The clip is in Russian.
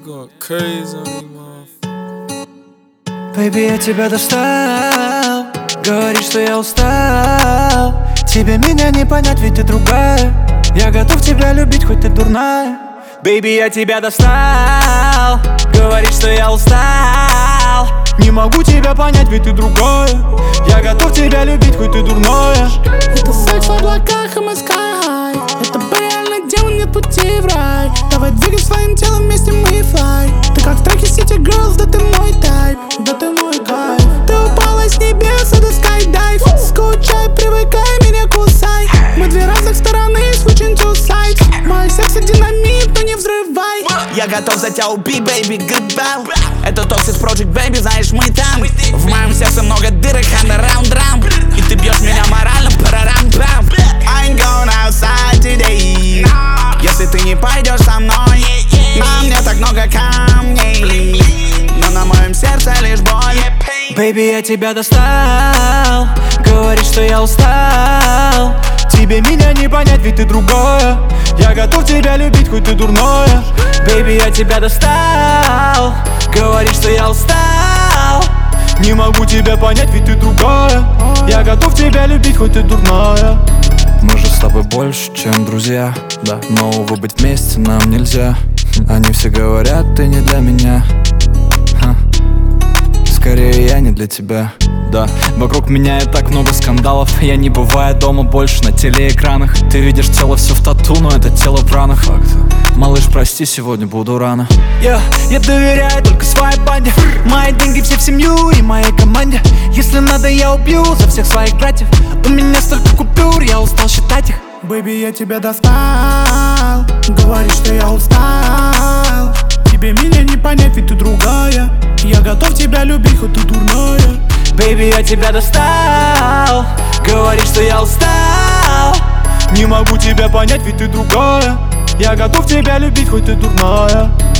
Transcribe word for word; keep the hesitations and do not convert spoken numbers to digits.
going crazy on you, motherfucker. Baby, я тебя достал. Говоришь, что я устал. Тебе меня не понять, ведь ты другая. Я готов тебя любить, хоть ты дурная. Baby, я тебя достал. Говоришь, что я устал. Не могу тебя понять, ведь ты другая. Я готов тебя любить, хоть ты дурная. Это секс в облаках и мы sky high. Это реально демон, нет пути в рай. Давай двигай своим телом, вместе мы fly. Ты как в треке City Girls, да ты мой тайп, да ты мой кайф. Ты упала с небес, это скайдайв. Скучай, привыкай, меня кусай. Мы две разных стороны, switching to sides. Мой секс и динамит, но не взрывай. Я готов за тебя убить, baby, goodbye. Это Toxic Project, baby, знаешь, мы там. В моем сердце много дырок, underground drum. И ты бьешь меня морально, парарам-пам. I ain't going outside today. Если ты не пойдешь со мной, на мне так много камней, но на моем сердце лишь боль. Baby, я тебя достал. Говоришь, что я устал. Тебе меня не понять, ведь ты другая. Я готов тебя любить, хоть ты дурная. Baby, я тебя достал. Говоришь, что я устал. Не могу тебя понять, ведь ты другая. Я готов тебя любить, хоть ты дурная. Мы же с тобой больше, чем друзья, да. Но, увы, быть вместе нам нельзя. Они все говорят, ты не для меня. Ха. Скорее я не для тебя, да. Вокруг меня и так много скандалов. Я не бываю дома больше на телеэкранах. Ты видишь тело все в тату, но это тело в ранах. Малыш, прости, сегодня буду рано. yeah, Я доверяю только своей банде. Мои деньги все в семью и моей команде. Если надо, я убью за всех своих братьев. У меня столько купюр, я устал считать их. Baby, я тебя достал. Говоришь, что я устал. Тебе меня не понять, ведь ты другая. Я готов тебя любить, хоть ты дурная. Baby, я тебя достал. Говоришь, что я устал. Не могу тебя понять, ведь ты другая. Я готов тебя любить, хоть ты дурная.